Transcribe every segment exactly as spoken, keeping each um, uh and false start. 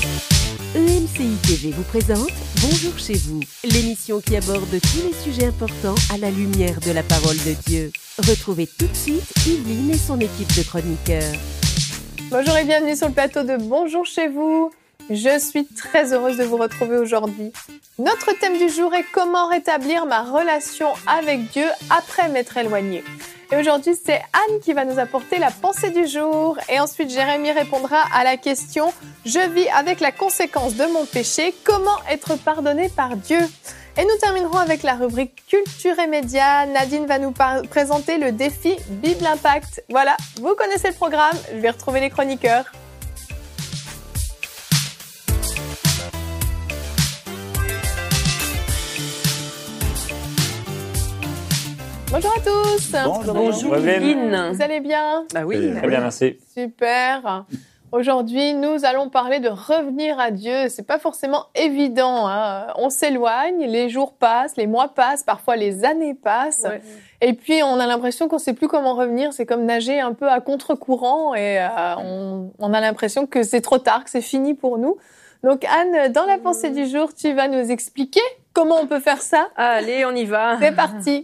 E M C I T V vous présente Bonjour chez vous, l'émission qui aborde tous les sujets importants à la lumière de la parole de Dieu. Retrouvez tout de suite Yveline et son équipe de chroniqueurs. Bonjour et bienvenue sur le plateau de Bonjour chez vous. Je suis très heureuse de vous retrouver aujourd'hui. Notre thème du jour est comment rétablir ma relation avec Dieu après m'être éloignée. Et aujourd'hui, c'est Anne qui va nous apporter la pensée du jour. Et ensuite, Jérémy répondra à la question « Je vis avec la conséquence de mon péché, comment être pardonné par Dieu ?» Et nous terminerons avec la rubrique Culture et médias. Nadine va nous par- présenter le défi Bible Impact. Voilà, vous connaissez le programme, je vais retrouver les chroniqueurs. Bonjour à tous. Bonjour, Bonjour Yveline. Vous allez bien ? Bah oui. Très bien, merci. Super. Aujourd'hui, nous allons parler de revenir à Dieu. C'est pas forcément évident, hein. On s'éloigne, les jours passent, les mois passent, parfois les années passent. Ouais. Et puis, on a l'impression qu'on sait plus comment revenir. C'est comme nager un peu à contre-courant et euh, on, on a l'impression que c'est trop tard, que c'est fini pour nous. Donc, Anne, dans la pensée du jour, tu vas nous expliquer comment on peut faire ça. Allez, on y va. C'est parti.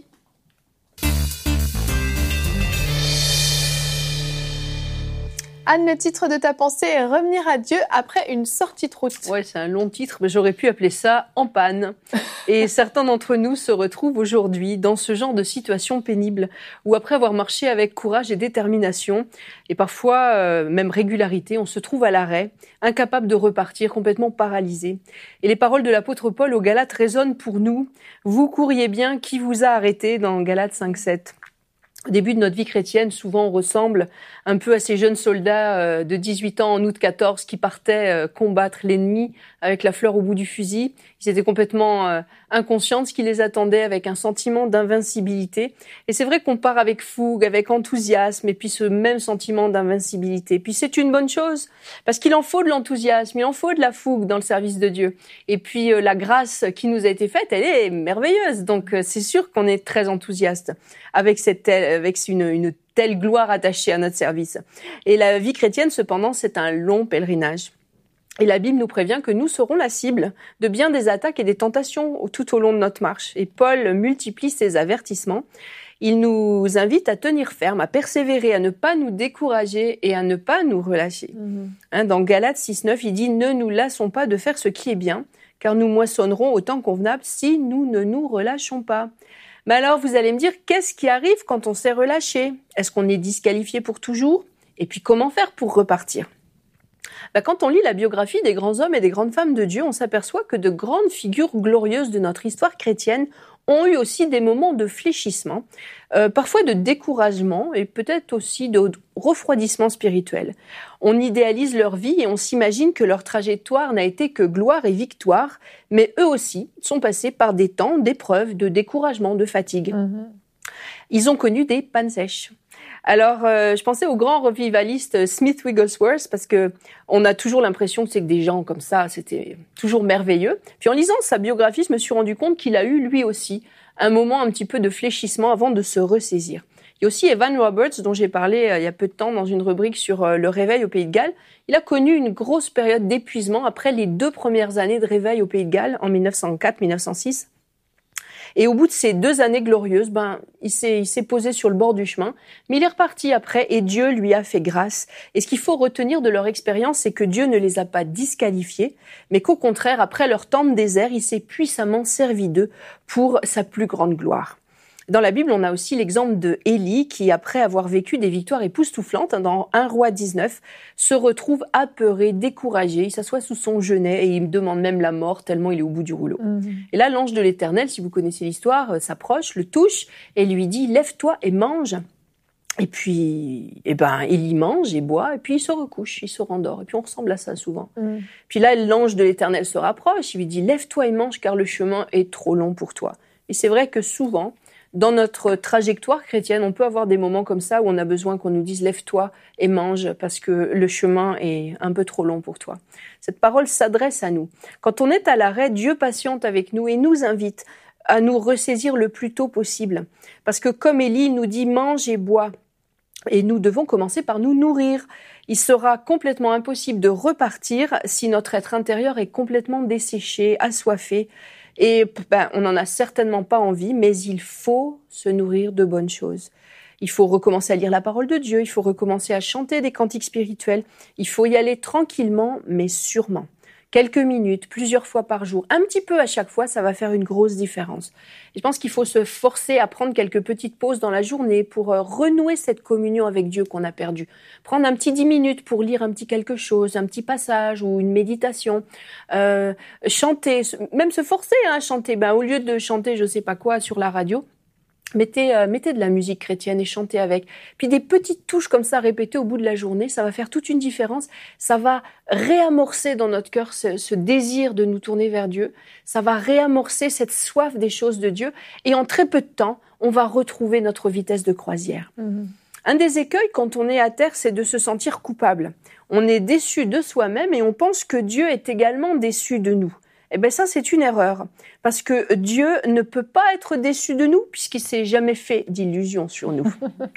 Anne, le titre de ta pensée est « Revenir à Dieu après une sortie de route ». Ouais, c'est un long titre, mais j'aurais pu appeler ça « En panne ». Et certains d'entre nous se retrouvent aujourd'hui dans ce genre de situation pénible, où après avoir marché avec courage et détermination, et parfois euh, même régularité, on se trouve à l'arrêt, incapable de repartir, complètement paralysé. Et les paroles de l'apôtre Paul aux Galates résonnent pour nous. « Vous couriez bien, qui vous a arrêté ?» dans Galates cinq sept. Au début de notre vie chrétienne, souvent on ressemble un peu à ces jeunes soldats de dix-huit ans en août quatorze qui partaient combattre l'ennemi avec la fleur au bout du fusil. Ils étaient complètement inconscients de ce qui les attendait, avec un sentiment d'invincibilité. Et c'est vrai qu'on part avec fougue, avec enthousiasme, et puis ce même sentiment d'invincibilité. Puis c'est une bonne chose, parce qu'il en faut de l'enthousiasme, il en faut de la fougue dans le service de Dieu. Et puis la grâce qui nous a été faite, elle est merveilleuse. Donc c'est sûr qu'on est très enthousiaste avec cette avec une, une telle gloire attachée à notre service. Et la vie chrétienne, cependant, c'est un long pèlerinage. Et la Bible nous prévient que nous serons la cible de bien des attaques et des tentations tout au long de notre marche. Et Paul multiplie ses avertissements. Il nous invite à tenir ferme, à persévérer, à ne pas nous décourager et à ne pas nous relâcher. Mmh. Hein, dans Galates six neuf, il dit « Ne nous lassons pas de faire ce qui est bien, car nous moissonnerons au temps convenable si nous ne nous relâchons pas. » Mais alors, vous allez me dire, qu'est-ce qui arrive quand on s'est relâché ? Est-ce qu'on est disqualifié pour toujours ? Et puis, comment faire pour repartir ? Ben, quand on lit la biographie des grands hommes et des grandes femmes de Dieu, on s'aperçoit que de grandes figures glorieuses de notre histoire chrétienne ont eu aussi des moments de fléchissement, euh, parfois de découragement et peut-être aussi de refroidissement spirituel. On idéalise leur vie et on s'imagine que leur trajectoire n'a été que gloire et victoire, mais eux aussi sont passés par des temps d'épreuves, de découragement, de fatigue. Mmh. Ils ont connu des pannes sèches. Alors, euh, je pensais au grand revivaliste Smith Wigglesworth parce que on a toujours l'impression que c'est que des gens comme ça, c'était toujours merveilleux. Puis en lisant sa biographie, je me suis rendu compte qu'il a eu lui aussi un moment un petit peu de fléchissement avant de se ressaisir. Il y a aussi Evan Roberts, dont j'ai parlé euh, il y a peu de temps dans une rubrique sur euh, le réveil au Pays de Galles. Il a connu une grosse période d'épuisement après les deux premières années de réveil au Pays de Galles en dix-neuf cent quatre dix-neuf cent six. Et au bout de ces deux années glorieuses, ben, il s'est, il s'est posé sur le bord du chemin, mais il est reparti après et Dieu lui a fait grâce. Et ce qu'il faut retenir de leur expérience, c'est que Dieu ne les a pas disqualifiés, mais qu'au contraire, après leur temps de désert, il s'est puissamment servi d'eux pour sa plus grande gloire. Dans la Bible, on a aussi l'exemple de Élie qui, après avoir vécu des victoires époustouflantes, dans un roi dix-neuf, se retrouve apeuré, découragé. Il s'assoit sous son genêt et il demande même la mort tellement il est au bout du rouleau. Mmh. Et là, l'ange de l'Éternel, si vous connaissez l'histoire, s'approche, le touche et lui dit « Lève-toi et mange ». Et puis, eh ben, il y mange et boit, et puis il se recouche, il se rendort. Et puis on ressemble à ça souvent. Mmh. Puis là, l'ange de l'Éternel se rapproche, il lui dit « Lève-toi et mange car le chemin est trop long pour toi ». Et c'est vrai que souvent, dans notre trajectoire chrétienne, on peut avoir des moments comme ça où on a besoin qu'on nous dise « lève-toi et mange parce que le chemin est un peu trop long pour toi ». Cette parole s'adresse à nous. Quand on est à l'arrêt, Dieu patiente avec nous et nous invite à nous ressaisir le plus tôt possible. Parce que comme Élie nous dit « mange et bois », Et nous devons commencer par nous nourrir. Il sera complètement impossible de repartir si notre être intérieur est complètement desséché, assoiffé. Et ben, on n'en a certainement pas envie, mais il faut se nourrir de bonnes choses. Il faut recommencer à lire la parole de Dieu, il faut recommencer à chanter des cantiques spirituels. Il faut y aller tranquillement, mais sûrement. Quelques minutes, plusieurs fois par jour, un petit peu à chaque fois, ça va faire une grosse différence. Et je pense qu'il faut se forcer à prendre quelques petites pauses dans la journée pour euh, renouer cette communion avec Dieu qu'on a perdue. Prendre un petit dix minutes pour lire un petit quelque chose, un petit passage ou une méditation. Euh, chanter, même se forcer à hein, chanter. Ben, au lieu de chanter je sais pas quoi sur la radio, Mettez, euh, mettez de la musique chrétienne et chantez avec. Puis des petites touches comme ça répétées au bout de la journée, ça va faire toute une différence. Ça va réamorcer dans notre cœur ce, ce désir de nous tourner vers Dieu. Ça va réamorcer cette soif des choses de Dieu. Et en très peu de temps, on va retrouver notre vitesse de croisière. Mmh. Un des écueils quand on est à terre, c'est de se sentir coupable. On est déçu de soi-même et on pense que Dieu est également déçu de nous. Eh bien ça, c'est une erreur, parce que Dieu ne peut pas être déçu de nous, puisqu'il ne s'est jamais fait d'illusions sur nous.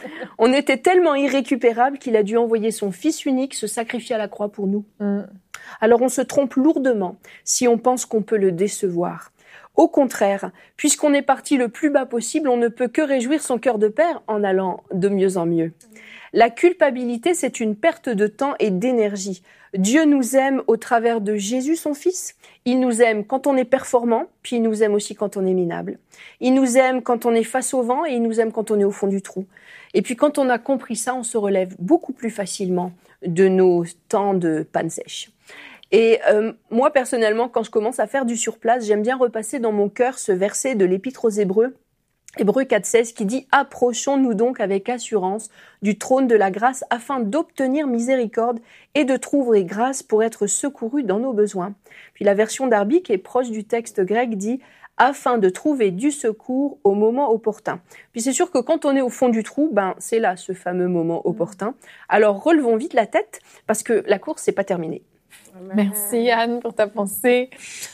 On était tellement irrécupérables qu'il a dû envoyer son Fils unique se sacrifier à la croix pour nous. Mm. Alors on se trompe lourdement si on pense qu'on peut le décevoir. Au contraire, puisqu'on est parti le plus bas possible, on ne peut que réjouir son cœur de père en allant de mieux en mieux. La culpabilité, c'est une perte de temps et d'énergie. Dieu nous aime au travers de Jésus, son Fils. Il nous aime quand on est performant, puis il nous aime aussi quand on est minable. Il nous aime quand on est face au vent et il nous aime quand on est au fond du trou. Et puis quand on a compris ça, on se relève beaucoup plus facilement de nos temps de panne sèche. Et euh, moi, personnellement, quand je commence à faire du surplace, j'aime bien repasser dans mon cœur ce verset de l'Épître aux Hébreux, Hébreux quatre seize, qui dit « Approchons-nous donc avec assurance du trône de la grâce afin d'obtenir miséricorde et de trouver grâce pour être secourus dans nos besoins. » Puis la version Darby, qui est proche du texte grec, dit « Afin de trouver du secours au moment opportun. » Puis c'est sûr que quand on est au fond du trou, ben c'est là ce fameux moment opportun. Alors relevons vite la tête parce que la course n'est pas terminée. Merci Anne pour ta pensée.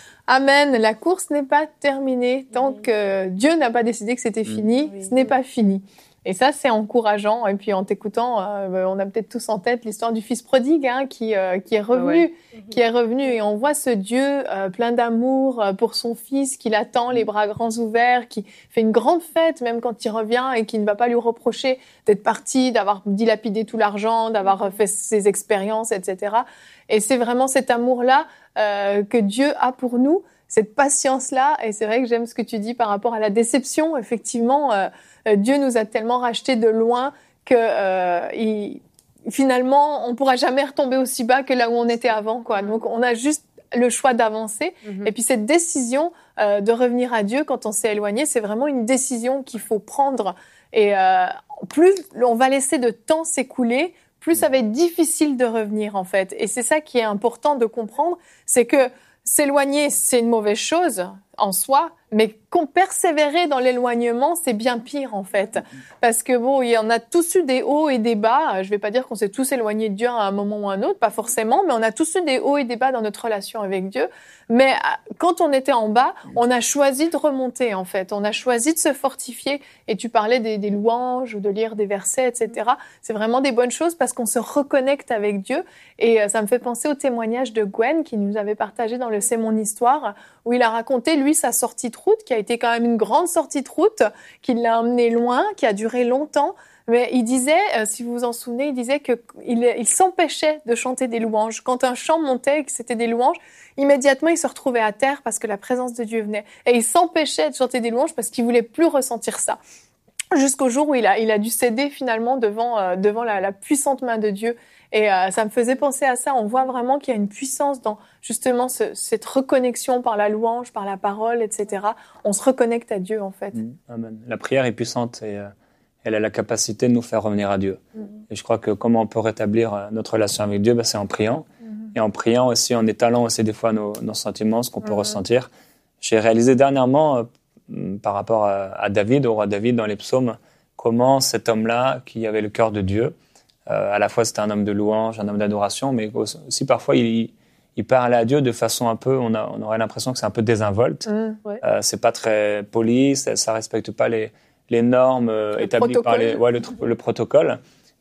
Amen. La course n'est pas terminée tant que Dieu n'a pas décidé que c'était fini. Oui, ce n'est pas fini. Et ça, c'est encourageant. Et puis, en t'écoutant, euh, on a peut-être tous en tête l'histoire du fils prodigue, hein, qui euh, qui est revenu, ouais. qui est revenu. Et on voit ce Dieu euh, plein d'amour pour son fils, qui l'attend, les bras grands ouverts, qui fait une grande fête même quand il revient et qui ne va pas lui reprocher d'être parti, d'avoir dilapidé tout l'argent, d'avoir fait ses expériences, et cetera. Et c'est vraiment cet amour-là euh, que Dieu a pour nous, cette patience-là. Et c'est vrai que j'aime ce que tu dis par rapport à la déception. Effectivement, euh, Dieu nous a tellement rachetés de loin que euh, il, finalement, on pourra jamais retomber aussi bas que là où on était avant, quoi. Donc, on a juste le choix d'avancer. Mm-hmm. Et puis, cette décision euh, de revenir à Dieu quand on s'est éloigné, c'est vraiment une décision qu'il faut prendre. Et euh, plus on va laisser de temps s'écouler, plus ça va être difficile de revenir, en fait. Et c'est ça qui est important de comprendre, c'est que s'éloigner, c'est une mauvaise chose en soi, mais qu'on persévérer dans l'éloignement, c'est bien pire, en fait. Parce que bon, il y en a tous eu des hauts et des bas. Je vais pas dire qu'on s'est tous éloignés de Dieu à un moment ou à un autre, pas forcément, mais on a tous eu des hauts et des bas dans notre relation avec Dieu. Mais quand on était en bas, on a choisi de remonter, en fait. On a choisi de se fortifier. Et tu parlais des, des louanges ou de lire des versets, et cetera. C'est vraiment des bonnes choses parce qu'on se reconnecte avec Dieu. Et ça me fait penser au témoignage de Gwen qui nous avait partagé dans le C'est mon histoire, où il a raconté, lui, sa sortie de route, qui a été quand même une grande sortie de route, qui l'a emmené loin, qui a duré longtemps. Mais il disait, euh, si vous vous en souvenez, il disait que il, il s'empêchait de chanter des louanges. Quand un chant montait et que c'était des louanges, immédiatement il se retrouvait à terre parce que la présence de Dieu venait. Et il s'empêchait de chanter des louanges parce qu'il voulait plus ressentir ça. Jusqu'au jour où il a, il a dû céder finalement devant, euh, devant la, la puissante main de Dieu. Et euh, ça me faisait penser à ça. On voit vraiment qu'il y a une puissance dans justement ce, cette reconnexion par la louange, par la parole, et cetera. On se reconnecte à Dieu en fait. Mmh, amen. La prière est puissante et euh, elle a la capacité de nous faire revenir à Dieu. Mmh. Et je crois que comment on peut rétablir notre relation avec Dieu, ben, c'est en priant. Mmh. Et en priant aussi, en étalant aussi des fois nos, nos sentiments, ce qu'on peut mmh. ressentir. J'ai réalisé dernièrement, euh, par rapport à, à David, au roi David dans les psaumes, comment cet homme-là, qui avait le cœur de Dieu, Euh, à la fois c'était un homme de louange, un homme d'adoration, mais aussi parfois il, il parlait à Dieu de façon un peu, on, a, on aurait l'impression que c'est un peu désinvolte. Mmh, ouais. euh, c'est pas très poli, ça, ça respecte pas les, les normes euh, établies protocole. par les, ouais, le, le protocole.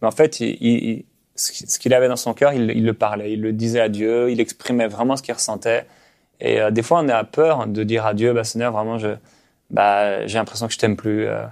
Mais en fait, il, il, ce qu'il avait dans son cœur, il, il le parlait, il le disait à Dieu, il exprimait vraiment ce qu'il ressentait. Et euh, des fois, on a peur de dire à Dieu, bah, Seigneur, vraiment, je, bah, j'ai l'impression que je t'aime plus. Euh,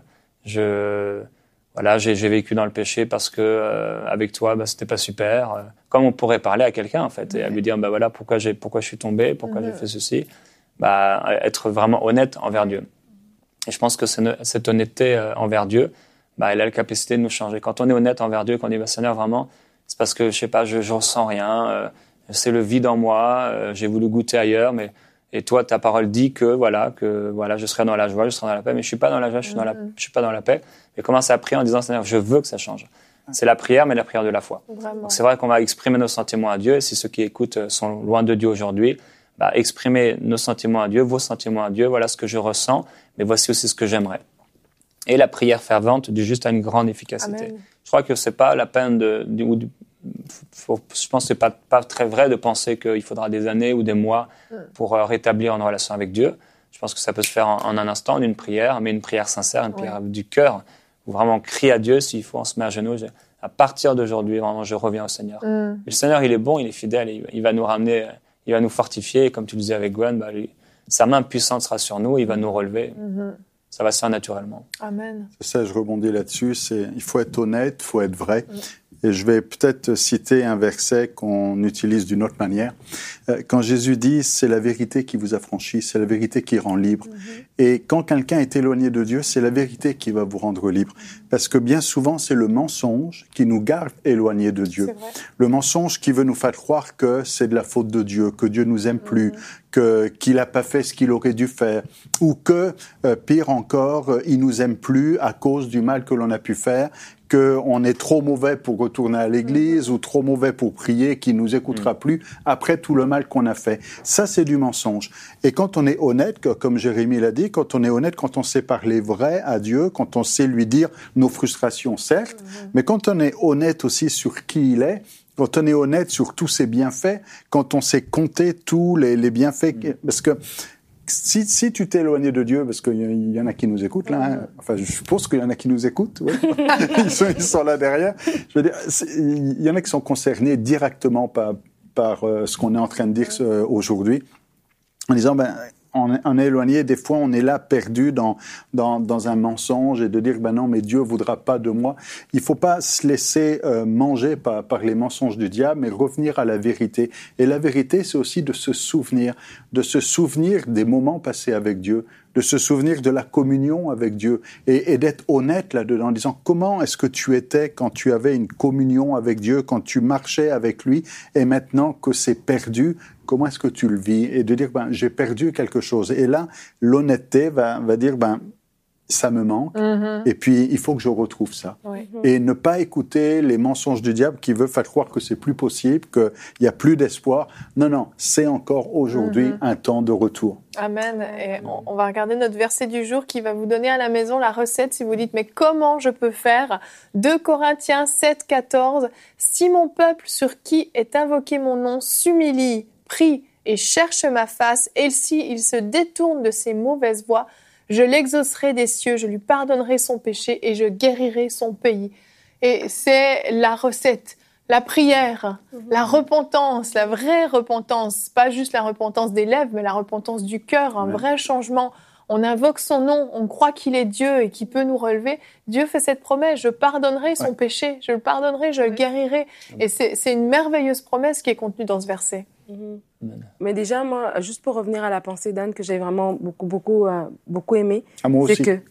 je, voilà, j'ai, j'ai vécu dans le péché parce que euh, avec toi, bah, c'était pas super. Euh, comme on pourrait parler à quelqu'un, en fait, et à lui dire, bah voilà, pourquoi j'ai, pourquoi je suis tombé, pourquoi mm-hmm. j'ai fait ceci. Bah, être vraiment honnête envers Dieu. Et je pense que cette honnêteté euh, envers Dieu, bah, elle a la capacité de nous changer. Quand on est honnête envers Dieu, quand on dit, bah, Seigneur, vraiment, c'est parce que, je sais pas, je, je ressens rien, euh, c'est le vide en moi, euh, j'ai voulu goûter ailleurs, mais, et toi, ta parole dit que, voilà, que, voilà, je serai dans la joie, je serai dans la paix, mais je suis pas dans la joie, je suis dans la, je suis pas dans la paix. Et commence à prier en disant, Seigneur, je veux que ça change. C'est la prière, mais la prière de la foi. Vraiment. Donc, c'est vrai qu'on va exprimer nos sentiments à Dieu, et si ceux qui écoutent sont loin de Dieu aujourd'hui, bah, exprimer nos sentiments à Dieu, vos sentiments à Dieu, voilà ce que je ressens, mais voici aussi ce que j'aimerais. Et la prière fervente du juste a une grande efficacité. Amen. Je crois que c'est pas la peine de, de, de faut, je pense que c'est pas, pas très vrai de penser qu'il faudra des années ou des mois pour euh, rétablir une relation avec Dieu. Je pense que ça peut se faire en, en un instant, en une prière, mais une prière sincère, une prière ouais. du cœur, où vraiment on crie à Dieu, s'il faut, on se met à genoux. Je, à partir d'aujourd'hui, vraiment, je reviens au Seigneur. Mm. Le Seigneur, il est bon, il est fidèle, il, il va nous ramener, il va nous fortifier, et comme tu le disais avec Gwen, bah, lui, sa main puissante sera sur nous, il va nous relever. Mm-hmm. Ça va se faire naturellement. Amen. C'est ça, je rebondis là-dessus, c'est, il faut être honnête, il faut être vrai. Mm. Et je vais peut-être citer un verset qu'on utilise d'une autre manière. Quand Jésus dit « c'est la vérité qui vous affranchit, c'est la vérité qui rend libre mm-hmm. ». Et quand quelqu'un est éloigné de Dieu, c'est la vérité qui va vous rendre libre. Parce que bien souvent, c'est le mensonge qui nous garde éloignés de Dieu. Le mensonge qui veut nous faire croire que c'est de la faute de Dieu, que Dieu nous aime plus, mm-hmm. que, qu'il n'a pas fait ce qu'il aurait dû faire, ou que, euh, pire encore, il nous aime plus à cause du mal que l'on a pu faire, qu'on est trop mauvais pour retourner à l'église mmh. ou trop mauvais pour prier, qu'il nous écoutera mmh. plus après tout le mal qu'on a fait. Ça, c'est du mensonge. Et quand on est honnête, comme Jérémie l'a dit, quand on est honnête, quand on sait parler vrai à Dieu, quand on sait lui dire nos frustrations, certes, mmh. mais quand on est honnête aussi sur qui il est, quand on est honnête sur tous ses bienfaits, quand on sait compter tous les, les bienfaits, mmh. parce que Si, si tu t'es éloigné de Dieu, parce qu'il y, y en a qui nous écoutent, là, hein, enfin, je suppose qu'il y en a qui nous écoutent, ouais. ils, sont, ils sont là derrière. Je veux dire, il y en a qui sont concernés directement par, par euh, ce qu'on est en train de dire euh, aujourd'hui, en disant, ben, on est, on est éloigné, des fois on est là perdu dans, dans, dans un mensonge et de dire, ben non, mais Dieu voudra pas de moi. Il faut pas se laisser euh, manger par, par les mensonges du diable, mais revenir à la vérité. Et la vérité, c'est aussi de se souvenir, de se souvenir des moments passés avec Dieu, de se souvenir de la communion avec Dieu et, et d'être honnête là-dedans en disant comment est-ce que tu étais quand tu avais une communion avec Dieu, quand tu marchais avec lui et maintenant que c'est perdu, comment est-ce que tu le vis et de dire ben j'ai perdu quelque chose et là l'honnêteté va, va dire ben ça me manque mm-hmm. et puis il faut que je retrouve ça oui. et ne pas écouter les mensonges du diable qui veut faire croire que c'est plus possible, qu'il n'y a plus d'espoir. Non, non, c'est encore aujourd'hui mm-hmm. un temps de retour. Amen. Et on, on va regarder notre verset du jour qui va vous donner à la maison la recette si vous dites mais comment je peux faire? deux Corinthiens sept, quatorze. Si mon peuple sur qui est invoqué mon nom s'humilie, prie et cherche ma face, et si il se détourne de ses mauvaises voies, je l'exaucerai des cieux, je lui pardonnerai son péché et je guérirai son pays. Et c'est la recette, la prière, mmh. la repentance, la vraie repentance, pas juste la repentance des lèvres, mais la repentance du cœur, un ouais. vrai changement. On invoque son nom, on croit qu'il est Dieu et qu'il peut nous relever. Dieu fait cette promesse, je pardonnerai son ouais. péché, je le pardonnerai, je ouais. le guérirai. Et c'est, c'est une merveilleuse promesse qui est contenue dans ce verset. Mmh. Mais déjà, moi, juste pour revenir à la pensée d'Anne que j'ai vraiment beaucoup, beaucoup, euh, beaucoup aimé, ah, moi c'est aussi. que.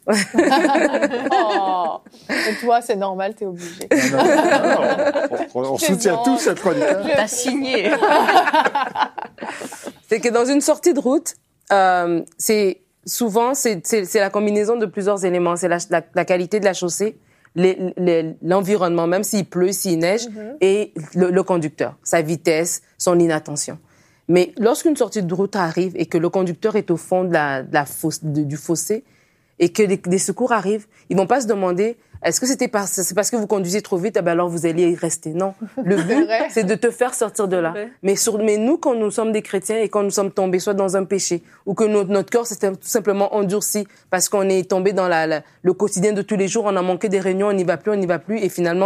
oh, et toi, c'est normal, t'es obligé. Non, non, non, non. On, on soutient bon. tous cette chroniqueur. T'as signé. C'est que dans une sortie de route, euh, c'est souvent c'est, c'est, c'est la combinaison de plusieurs éléments. C'est la, la, la qualité de la chaussée, les, les, l'environnement, même s'il pleut, s'il neige, mm-hmm. et le, le conducteur, sa vitesse, son inattention. Mais lorsqu'une sortie de route arrive et que le conducteur est au fond de la, de la fosse, de, du fossé et que les, des secours arrivent, ils vont pas se demander est-ce que c'était parce, c'est parce que vous conduisez trop vite, eh ben alors vous alliez y rester. Non. Le but, c'est, c'est de te faire sortir de là. Mais, sur, mais nous, quand nous sommes des chrétiens et quand nous sommes tombés soit dans un péché ou que notre, notre corps s'est tout simplement endurci parce qu'on est tombé dans la, la, le quotidien de tous les jours, on a manqué des réunions, on n'y va plus, on n'y va plus et finalement,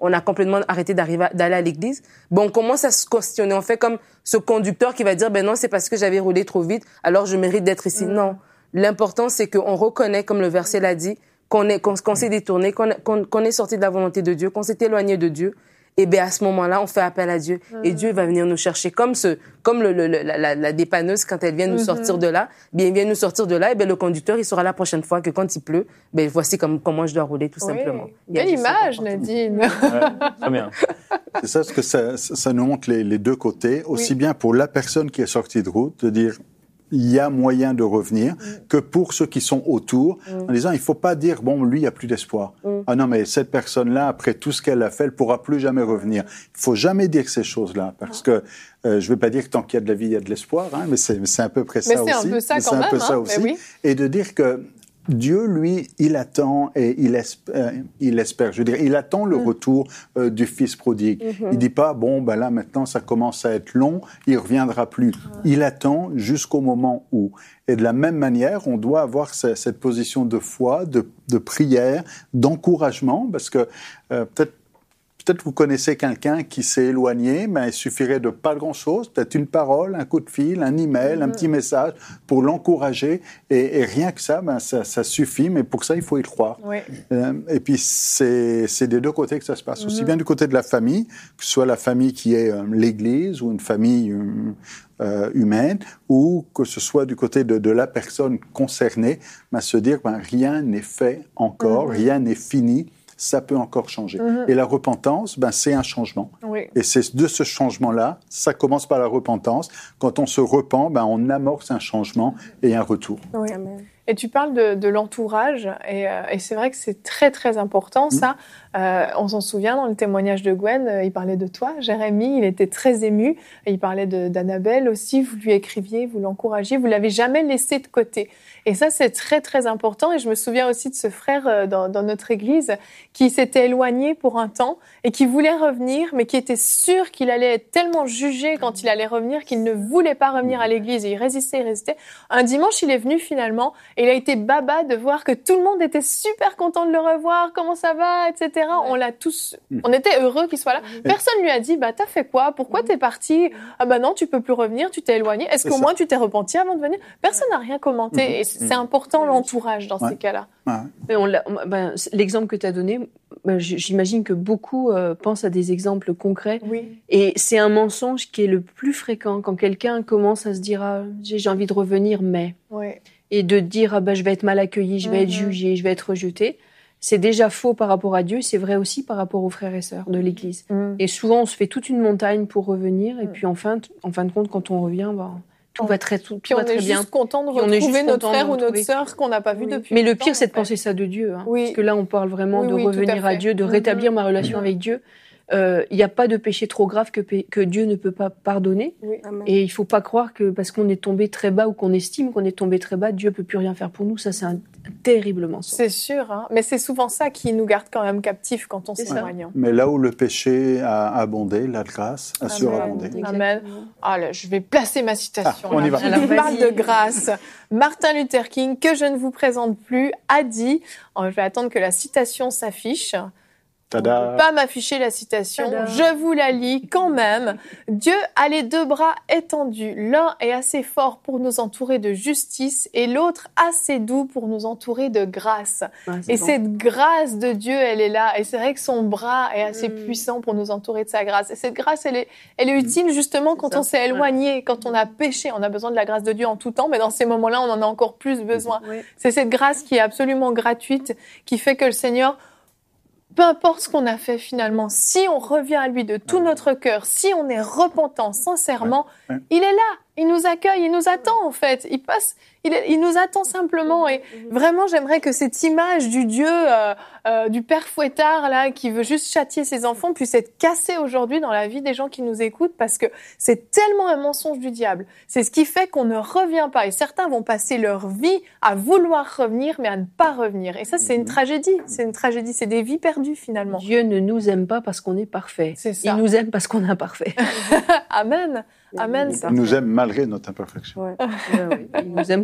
on a complètement arrêté d'arriver, d'aller à l'église. Bon, on commence à se questionner. On fait comme ce conducteur qui va dire, ben non, c'est parce que j'avais roulé trop vite, alors je mérite d'être ici. Mmh. Non. L'important, c'est qu'on reconnaît, comme le verset l'a dit, qu'on est, qu'on, qu'on s'est détourné, qu'on, qu'on, qu'on est sorti de la volonté de Dieu, qu'on s'est éloigné de Dieu. Et ben à ce moment-là, on fait appel à Dieu. Mmh. Et Dieu va venir nous chercher comme ce, comme le, le, la, la, la dépanneuse quand elle vient nous mmh. sortir de là. Bien, il vient nous sortir de là. Et ben le conducteur, il sera la prochaine fois que quand il pleut, ben voici comme, comment je dois rouler tout oui. simplement. Belle image, Nadine. Ouais, très bien. C'est ça, parce que ça, ça nous montre les, les deux côtés, aussi oui. bien pour la personne qui est sortie de route, de dire, il y a moyen de revenir, mm. que pour ceux qui sont autour, mm. en disant, il faut pas dire, bon, lui, il n'y a plus d'espoir. Mm. Ah non, mais cette personne-là, après tout ce qu'elle a fait, elle pourra plus jamais revenir. Il faut jamais dire ces choses-là, parce ah. que, euh, je vais pas dire que tant qu'il y a de la vie, il y a de l'espoir, hein, mais c'est, c'est à peu près ça mais aussi. C'est un peu ça mais quand c'est même, un peu hein, ça aussi. Oui. Et de dire que, Dieu, lui, il attend et il espère, il espère, je veux dire, il attend le mmh. retour euh, du fils prodigue. Mmh. Il dit pas, bon, ben là, maintenant, ça commence à être long, il reviendra plus. Mmh. Il attend jusqu'au moment où. Et de la même manière, on doit avoir ce, cette position de foi, de, de prière, d'encouragement, parce que euh, peut-être Peut-être vous connaissez quelqu'un qui s'est éloigné, mais il suffirait de pas grand-chose, peut-être une parole, un coup de fil, un email, mmh. un petit message pour l'encourager. Et, et rien que ça, ben ça, ça suffit. Mais pour ça, il faut y croire. Oui. Euh, et puis c'est, c'est des deux côtés que ça se passe. Mmh. Aussi bien du côté de la famille, que ce soit la famille qui est euh, l'Église ou une famille euh, euh, humaine, ou que ce soit du côté de, de la personne concernée, ben se dire ben rien n'est fait encore, mmh. rien n'est fini. Ça peut encore changer. Mmh. Et la repentance, ben, c'est un changement. Oui. Et c'est de ce changement-là, ça commence par la repentance. Quand on se repent, ben, on amorce un changement et un retour. Oui. Et tu parles de, de l'entourage, et, euh, et c'est vrai que c'est très, très important, mmh. ça. Euh, on s'en souvient, dans le témoignage de Gwen, euh, il parlait de toi, Jérémy, il était très ému. Et il parlait de, d'Annabelle aussi, vous lui écriviez, vous l'encouragiez, vous l'avez jamais laissé de côté. Et ça, c'est très, très important. Et je me souviens aussi de ce frère euh, dans, dans notre église qui s'était éloigné pour un temps et qui voulait revenir, mais qui était sûr qu'il allait être tellement jugé quand il allait revenir qu'il ne voulait pas revenir à l'église. Et il résistait, il résistait. Un dimanche, il est venu finalement et il a été baba de voir que tout le monde était super content de le revoir, comment ça va, et cetera. On l'a tous, on était heureux qu'il soit là. Personne lui a dit, bah, t'as fait quoi? Pourquoi t'es parti? Ah, bah, non, tu peux plus revenir, tu t'es éloigné. Est-ce qu'au moins tu t'es repenti avant de venir? Personne n'a rien commenté. Et c'est important l'entourage dans ouais. ces cas-là. Ouais. Mais on l'a, on, ben, l'exemple que tu as donné, ben, j'imagine que beaucoup euh, pensent à des exemples concrets. Oui. Et c'est un mensonge qui est le plus fréquent quand quelqu'un commence à se dire ah, j'ai, j'ai envie de revenir, mais. Oui. Et de dire ah, ben, je vais être mal accueilli, je vais mm-hmm. être jugé, je vais être rejeté. C'est déjà faux par rapport à Dieu, c'est vrai aussi par rapport aux frères et sœurs de l'Église. Mm. Et souvent, on se fait toute une montagne pour revenir, et mm. puis en fin, en fin de compte, quand on revient, ben, tout va très, tout, puis tout on va très est bien. Juste content de retrouver notre frère ou notre sœur qu'on n'a pas vu oui. depuis. Mais le pire, c'est de penser ça de Dieu. Hein, oui. Parce que là, on parle vraiment oui, de oui, revenir à, à Dieu, de rétablir mm-hmm. ma relation mm-hmm. avec Dieu. Il euh, n'y a pas de péché trop grave que, que Dieu ne peut pas pardonner. Oui. Et il ne faut pas croire que parce qu'on est tombé très bas ou qu'on estime qu'on est tombé très bas, Dieu ne peut plus rien faire pour nous. Ça, c'est un terrible mensonge. C'est sûr, hein, mais c'est souvent ça qui nous garde quand même captifs quand on s'éloigne. Mais là où le péché a abondé, la grâce a surabondé. Amen. Ah, là, je vais placer ma citation. Ah, on y va. Il parle de grâce. Martin Luther King, que je ne vous présente plus, a dit, je vais attendre que la citation s'affiche. Tada. On ne peut pas m'afficher la citation, Tada. Je vous la lis quand même. Dieu a les deux bras étendus, l'un est assez fort pour nous entourer de justice et l'autre assez doux pour nous entourer de grâce. Ouais, et bon. Cette grâce de Dieu, elle est là. Et c'est vrai que son bras est assez mmh. puissant pour nous entourer de sa grâce. Et cette grâce, elle est, elle est utile justement quand on s'est éloigné, ouais. quand on a péché. On a besoin de la grâce de Dieu en tout temps, mais dans ces moments-là, on en a encore plus besoin. Mmh. Ouais. C'est cette grâce qui est absolument gratuite, qui fait que le Seigneur, peu importe ce qu'on a fait finalement, si on revient à lui de tout notre cœur, si on est repentant sincèrement, ouais, ouais. il est là, il nous accueille, il nous attend en fait, il passe, il, est, il nous attend simplement et vraiment j'aimerais que cette image du Dieu, euh, euh, du Père fouettard là, qui veut juste châtier ses enfants puisse être cassée aujourd'hui dans la vie des gens qui nous écoutent parce que c'est tellement un mensonge du diable. C'est ce qui fait qu'on ne revient pas et certains vont passer leur vie à vouloir revenir mais à ne pas revenir et ça c'est une tragédie, c'est une tragédie, c'est des vies perdues finalement. Dieu ne nous aime pas parce qu'on est parfait, c'est ça. Il nous aime parce qu'on est imparfait. Amen. Amen. Il nous aime malgré notre imperfection. Ouais. Ouais, ouais. Il nous aime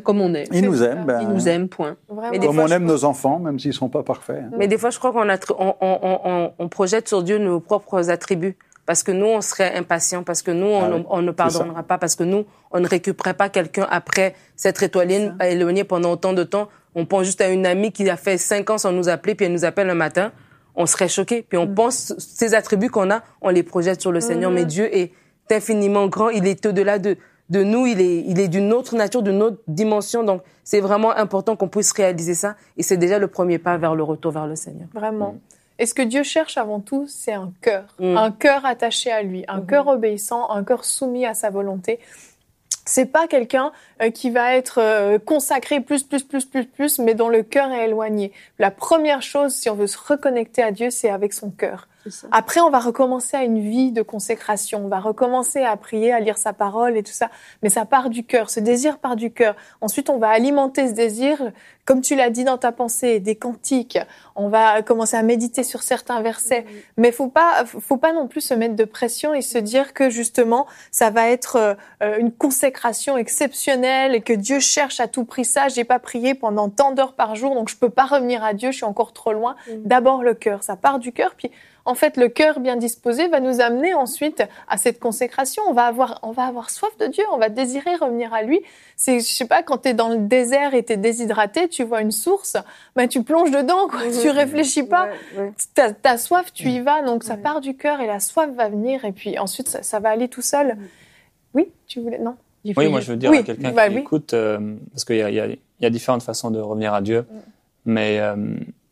comme on est. Il nous ça. aime. Ben, Il nous aime, point. Vraiment. Mais des comme fois, on je aime pense- nos enfants, même s'ils ne sont pas parfaits. hein. Mais des fois, je crois qu'on a, on, on, on, on projette sur Dieu nos propres attributs. Parce que nous, on serait impatients, parce que nous, on, Ah oui, on ne pardonnera pas, parce que nous, on ne récupérerait pas quelqu'un après s'être éloigné, éloigné pendant autant de temps. On pense juste à une amie qui a fait cinq ans sans nous appeler, puis elle nous appelle un matin. On serait choqués. Puis on Mm. pense, ces attributs qu'on a, on les projette sur le Seigneur. Mm. Mais Dieu est infiniment grand. Il est au-delà de, de nous. Il est, il est d'une autre nature, d'une autre dimension. Donc, c'est vraiment important qu'on puisse réaliser ça. Et c'est déjà le premier pas vers le retour vers le Seigneur. Vraiment. Et ce que Dieu cherche avant tout, c'est un cœur. Mm. Un cœur attaché à lui, un Mhm. cœur obéissant, un cœur soumis à sa volonté. C'est pas quelqu'un euh, qui va être euh, consacré plus, plus, plus, plus, plus, mais dont le cœur est éloigné. La première chose, si on veut se reconnecter à Dieu, c'est avec son cœur. Après, on va recommencer à une vie de consécration. On va recommencer à prier, à lire sa parole et tout ça. Mais ça part du cœur. Ce désir part du cœur. Ensuite, on va alimenter ce désir, comme tu l'as dit dans ta pensée, des cantiques. On va commencer à méditer sur certains versets. Mais faut pas, faut pas non plus se mettre de pression et se dire que justement, ça va être euh, une consécration exceptionnelle et que Dieu cherche à tout prix ça. J'ai pas prié pendant tant d'heures par jour, donc je peux pas revenir à Dieu. Je suis encore trop loin. D'abord le cœur. Ça part du cœur, puis en fait, le cœur bien disposé va nous amener ensuite à cette consécration. On va avoir, on va avoir soif de Dieu, on va désirer revenir à lui. C'est, je sais pas, quand t'es dans le désert et t'es déshydraté, tu vois une source, ben tu plonges dedans, quoi. Mhm. Tu réfléchis pas. Ouais, ouais. T'as, t'as soif, tu y vas. Donc ça Ouais. part du cœur et la soif va venir et puis ensuite ça, ça va aller tout seul. Oui, tu voulais, non? Oui, moi je veux dire Oui, à quelqu'un bah qui oui. écoute, euh, parce qu'il y a, il y, a, il y a différentes façons de revenir à Dieu, mais euh,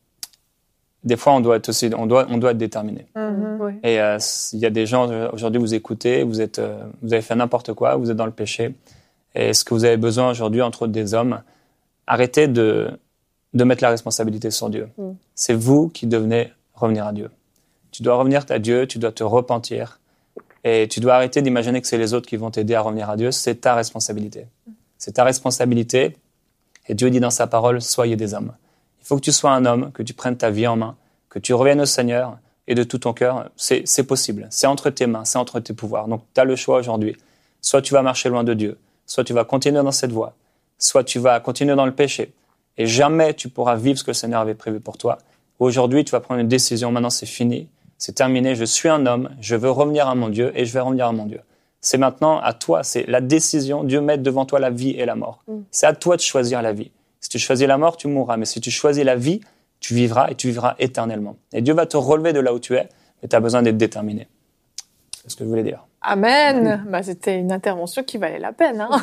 des fois on doit être aussi, on doit, on doit être déterminé. Mhm. Ouais. Et euh, il y a des gens, aujourd'hui vous écoutez, vous, êtes, euh, vous avez fait n'importe quoi, vous êtes dans le péché, et ce que vous avez besoin aujourd'hui, entre autres des hommes, arrêtez de, de mettre la responsabilité sur Dieu. Mm. C'est vous qui devenez revenir à Dieu. Tu dois revenir à Dieu, tu dois te repentir, et tu dois arrêter d'imaginer que c'est les autres qui vont t'aider à revenir à Dieu, c'est ta responsabilité. C'est ta responsabilité, et Dieu dit dans sa parole, soyez des hommes. Il faut que tu sois un homme, que tu prennes ta vie en main, que tu reviennes au Seigneur, et de tout ton cœur, c'est, c'est possible. C'est entre tes mains, c'est entre tes pouvoirs. Donc, tu as le choix aujourd'hui. Soit tu vas marcher loin de Dieu, soit tu vas continuer dans cette voie, soit tu vas continuer dans le péché. Et jamais tu pourras vivre ce que le Seigneur avait prévu pour toi. Aujourd'hui, tu vas prendre une décision. Maintenant, c'est fini, c'est terminé. Je suis un homme, je veux revenir à mon Dieu et je vais revenir à mon Dieu. C'est maintenant à toi, c'est la décision. Dieu met devant toi la vie et la mort. Mm. C'est à toi de choisir la vie. Si tu choisis la mort, tu mourras. Mais si tu choisis la vie, tu vivras et tu vivras éternellement. Et Dieu va te relever de là où tu es, mais tu as besoin d'être déterminé. C'est ce que je voulais dire. Amen. Bah, c'était une intervention qui valait la peine. Hein.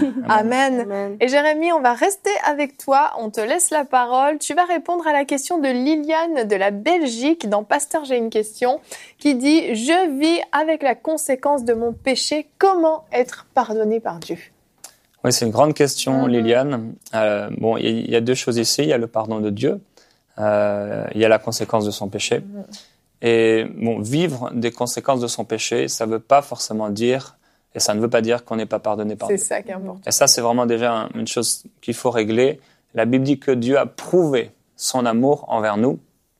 Amen. Amen. Et Jérémy, on va rester avec toi. On te laisse la parole. Tu vas répondre à la question de Liliane de la Belgique dans Pasteur, j'ai une question, qui dit « Je vis avec la conséquence de mon péché. Comment être pardonné par Dieu ?» Oui, c'est une grande question, Mm-hmm. Liliane. Euh, bon, il y, y a deux choses ici. Il y a le pardon de Dieu. Euh, il y a la conséquence de son péché. Mm-hmm. Et bon, vivre des conséquences de son péché, ça ne veut pas forcément dire, et ça ne veut pas dire qu'on n'est pas pardonné par C'est Dieu. C'est ça qui est important. Et ça, c'est vraiment déjà une chose qu'il faut régler. La Bible dit que Dieu a prouvé son amour envers nous,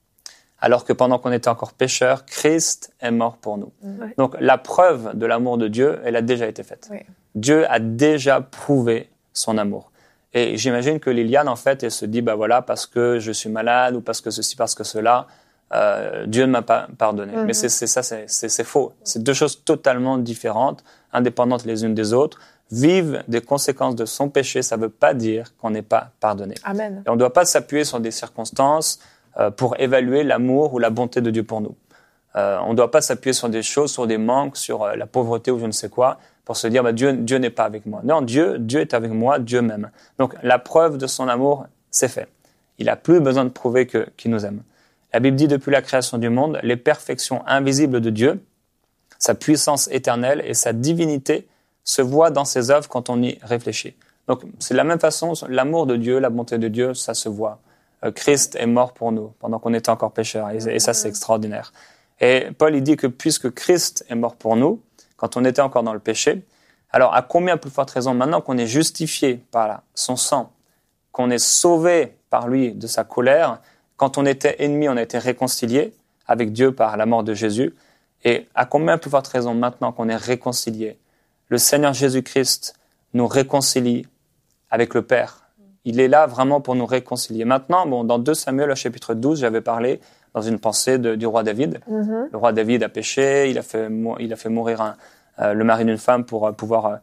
alors que pendant qu'on était encore pécheurs, Christ est mort pour nous. Ouais. Donc la preuve de l'amour de Dieu, elle a déjà été faite. Ouais. Dieu a déjà prouvé son amour. Et j'imagine que Liliane, en fait, elle se dit, bah voilà, parce que je suis malade ou parce que ceci, parce que cela, Euh, Dieu ne m'a pas pardonné. Mm-hmm. Mais c'est, c'est ça, c'est, c'est, c'est faux. C'est deux choses totalement différentes, indépendantes les unes des autres. Vivre des conséquences de son péché, ça ne veut pas dire qu'on n'est pas pardonné. Amen. Et on ne doit pas s'appuyer sur des circonstances euh, pour évaluer l'amour ou la bonté de Dieu pour nous. Euh, on ne doit pas s'appuyer sur des choses, sur des manques, sur euh, la pauvreté ou je ne sais quoi, pour se dire bah, Dieu, Dieu n'est pas avec moi. Non, Dieu, Dieu est avec moi, Dieu m'aime. Donc la preuve de son amour, c'est fait. Il n'a plus besoin de prouver que, qu'il nous aime. La Bible dit depuis la création du monde, les perfections invisibles de Dieu, sa puissance éternelle et sa divinité se voient dans ses œuvres quand on y réfléchit. Donc c'est de la même façon, l'amour de Dieu, la bonté de Dieu, ça se voit. Euh, Christ est mort pour nous pendant qu'on était encore pécheurs et, et ça c'est extraordinaire. Et Paul il dit que puisque Christ est mort pour nous, quand on était encore dans le péché, alors à combien plus forte raison maintenant qu'on est justifié par son sang, qu'on est sauvé par lui de sa colère. Quand on était ennemi, on a été réconcilié avec Dieu par la mort de Jésus. Et à combien plus forte raison maintenant qu'on est réconcilié, le Seigneur Jésus-Christ nous réconcilie avec le Père. Il est là vraiment pour nous réconcilier. Maintenant, bon, dans deux Samuel, au chapitre douze, j'avais parlé dans une pensée de, du roi David. Mm-hmm. Le roi David a péché, il a fait, il a fait mourir un, euh, le mari d'une femme pour euh, pouvoir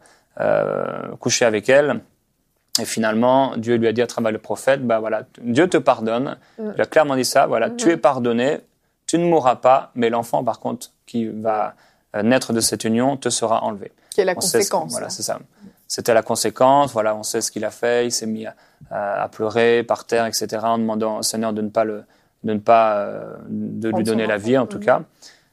euh, coucher avec elle. Et finalement, Dieu lui a dit à travers le prophète, bah voilà, Dieu te pardonne. Mm. Il a clairement dit ça, voilà, mm-hmm. tu es pardonné, tu ne mourras pas, mais l'enfant, par contre, qui va euh, naître de cette union, te sera enlevé. Qui est la on conséquence. Que, voilà, c'est ça. C'était la conséquence, voilà, on sait ce qu'il a fait, il s'est mis à, à, à pleurer par terre, et cetera, en demandant au Seigneur de ne pas, le, de ne pas euh, de lui donner la vie, en tout mmh. cas.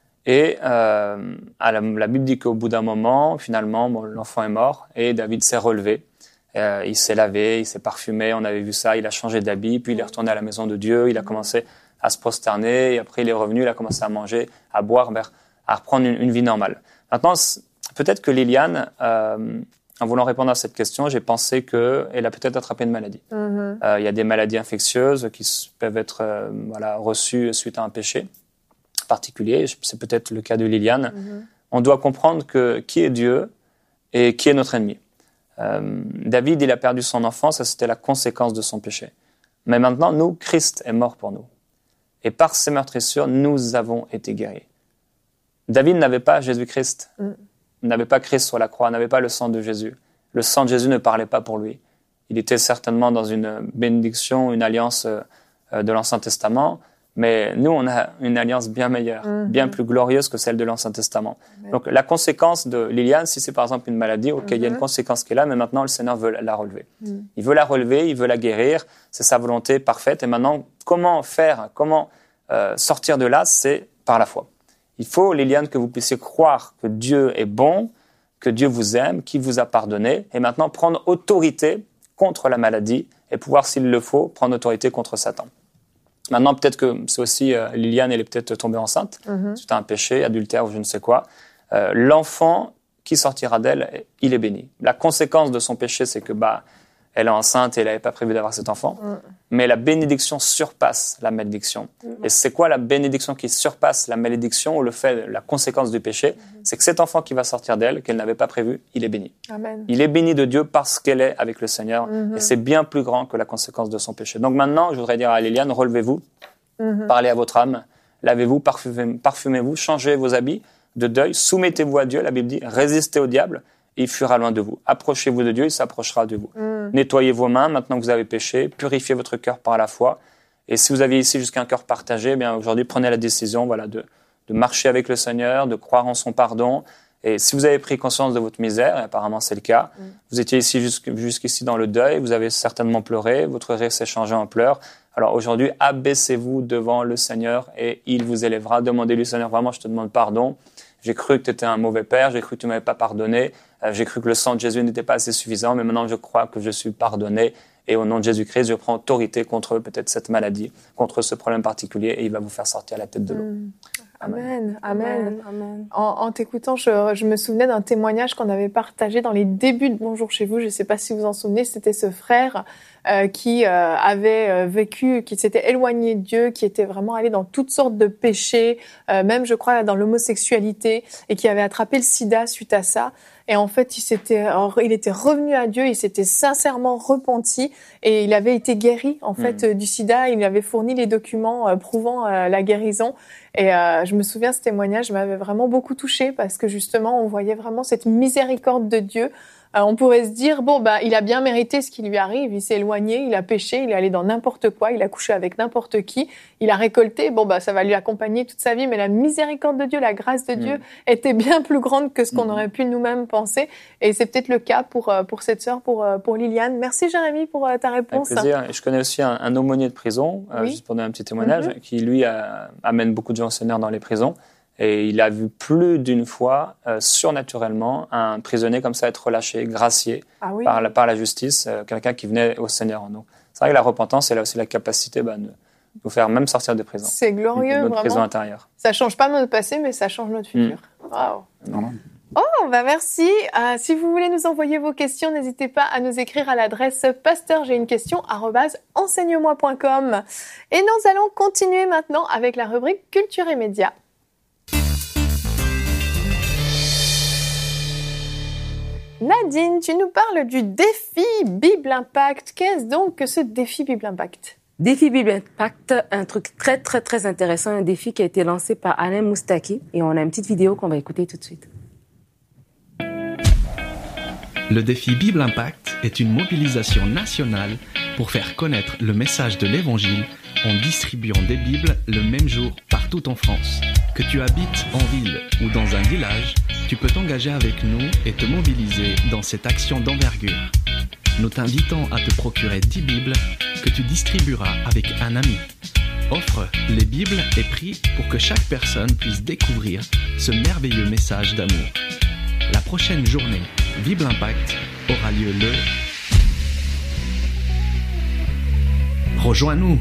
Et euh, à la, la Bible dit qu'au bout d'un moment, finalement, bon, l'enfant est mort et David s'est relevé. Euh, il s'est lavé, il s'est parfumé, on avait vu ça, il a changé d'habit, puis il est retourné à la maison de Dieu, il a commencé à se prosterner, et après il est revenu, il a commencé à manger, à boire, à reprendre une, une vie normale. Maintenant, peut-être que Liliane... Euh, En voulant répondre à cette question, j'ai pensé qu'elle a peut-être attrapé une maladie. Mm-hmm. Euh, il y a des maladies infectieuses qui peuvent être euh, voilà, reçues suite à un péché particulier. C'est peut-être le cas de Liliane. Mm-hmm. On doit comprendre que qui est Dieu et qui est notre ennemi. Euh, David, il a perdu son enfant, ça c'était la conséquence de son péché. Mais maintenant, nous, Christ est mort pour nous. Et par ses meurtrissures, nous avons été guéris. David n'avait pas Jésus-Christ. Mm. n'avait pas Christ sur la croix, n'avait pas le sang de Jésus. Le sang de Jésus ne parlait pas pour lui. Il était certainement dans une bénédiction, une alliance de l'Ancien Testament, mais nous, on a une alliance bien meilleure, mm-hmm. bien plus glorieuse que celle de l'Ancien Testament. Mm-hmm. Donc, la conséquence de Liliane, si c'est par exemple une maladie, ok, mm-hmm. il y a une conséquence qui est là, mais maintenant, le Seigneur veut la relever. Mm-hmm. Il veut la relever, il veut la guérir, c'est sa volonté parfaite. Et maintenant, comment faire, comment euh, sortir de là, c'est par la foi. Il faut, Liliane, que vous puissiez croire que Dieu est bon, que Dieu vous aime, qu'il vous a pardonné, et maintenant prendre autorité contre la maladie et pouvoir, s'il le faut, prendre autorité contre Satan. Maintenant, peut-être que c'est aussi, euh, Liliane, elle est peut-être tombée enceinte, mm-hmm. c'est un péché, adultère ou je ne sais quoi. Euh, l'enfant qui sortira d'elle, il est béni. La conséquence de son péché, c'est que bah, elle est enceinte et elle n'avait pas prévu d'avoir cet enfant. Mm. Mais la bénédiction surpasse la malédiction. Mm. Et c'est quoi la bénédiction qui surpasse la malédiction ou le fait, la conséquence du péché? Mm. C'est que cet enfant qui va sortir d'elle, qu'elle n'avait pas prévu, il est béni. Amen. Il est béni de Dieu parce qu'elle est avec le Seigneur. Mm-hmm. Et c'est bien plus grand que la conséquence de son péché. Donc maintenant, je voudrais dire à Liliane, relevez-vous, mm-hmm. parlez à votre âme, lavez-vous, parfumez, parfumez-vous, changez vos habits de deuil, soumettez-vous à Dieu. La Bible dit, résistez au diable. Et il fuira loin de vous. Approchez-vous de Dieu, il s'approchera de vous. Mm. Nettoyez vos mains maintenant que vous avez péché, purifiez votre cœur par la foi. Et si vous aviez ici jusqu'à un cœur partagé, eh bien aujourd'hui prenez la décision, voilà, de, de marcher avec le Seigneur, de croire en son pardon. Et si vous avez pris conscience de votre misère, et apparemment c'est le cas, mm. vous étiez ici jusqu', jusqu'ici dans le deuil, vous avez certainement pleuré, votre rire s'est changé en pleurs. Alors aujourd'hui, abaissez-vous devant le Seigneur et il vous élèvera. Demandez-lui, Seigneur, vraiment, je te demande pardon. J'ai cru que tu étais un mauvais père, j'ai cru que tu ne m'avais pas pardonné, euh, j'ai cru que le sang de Jésus n'était pas assez suffisant, mais maintenant je crois que je suis pardonné. Et au nom de Jésus-Christ, je prends autorité contre peut-être cette maladie, contre ce problème particulier, et il va vous faire sortir la tête de l'eau. Mmh. Amen, amen. amen. En, en t'écoutant, je, je me souvenais d'un témoignage qu'on avait partagé dans les débuts de Bonjour chez vous. Je ne sais pas si vous en souvenez, c'était ce frère euh, qui euh, avait euh, vécu, qui s'était éloigné de Dieu, qui était vraiment allé dans toutes sortes de péchés, euh, même je crois dans l'homosexualité, et qui avait attrapé le sida suite à ça. Et en fait, il s'était, il était revenu à Dieu, il s'était sincèrement repenti et il avait été guéri en fait mmh. du sida. Il avait fourni les documents euh, prouvant euh, la guérison. Et euh, je me souviens, ce témoignage m'avait vraiment beaucoup touchée parce que justement, on voyait vraiment cette miséricorde de Dieu. Euh, on pourrait se dire, bon, bah, il a bien mérité ce qui lui arrive, il s'est éloigné, il a péché, il est allé dans n'importe quoi, il a couché avec n'importe qui, il a récolté, bon, bah, ça va lui accompagner toute sa vie, mais la miséricorde de Dieu, la grâce de mmh. Dieu était bien plus grande que ce qu'on mmh. aurait pu nous-mêmes penser. Et c'est peut-être le cas pour, pour cette sœur, pour, pour Liliane. Merci, Jérémy, pour ta réponse. Avec plaisir. Je connais aussi un, un aumônier de prison, oui. euh, juste pour donner un petit témoignage, mmh. qui, lui, a, amène beaucoup de gens au Seigneur dans les prisons. Et il a vu plus d'une fois, euh, surnaturellement, un prisonnier comme ça être relâché, gracié ah oui. par, la, par la justice, euh, quelqu'un qui venait au Seigneur. Donc, c'est vrai que la repentance, elle a aussi la capacité bah, de nous faire même sortir des prisons. C'est glorieux, notre vraiment. Prison intérieure. Ça change pas notre passé, mais ça change notre futur. Mmh. Waouh. Non. Oh, bah merci. Euh, si vous voulez nous envoyer vos questions, n'hésitez pas à nous écrire à l'adresse pasteur j'ai une question arobase enseigne moi point com. Et nous allons continuer maintenant avec la rubrique Culture et Médias. Nadine, tu nous parles du défi Bible Impact. Qu'est-ce donc que ce défi Bible Impact? Défi Bible Impact, un truc très très très intéressant, un défi qui a été lancé par Alain Moustaki et on a une petite vidéo qu'on va écouter tout de suite. Le défi Bible Impact est une mobilisation nationale pour faire connaître le message de l'Évangile en distribuant des Bibles le même jour partout en France. Que tu habites en ville ou dans un village, tu peux t'engager avec nous et te mobiliser dans cette action d'envergure. Nous t'invitons à te procurer dix Bibles que tu distribueras avec un ami. Offre les Bibles et prix pour que chaque personne puisse découvrir ce merveilleux message d'amour. La prochaine journée Bible Impact aura lieu le... Rejoins-nous!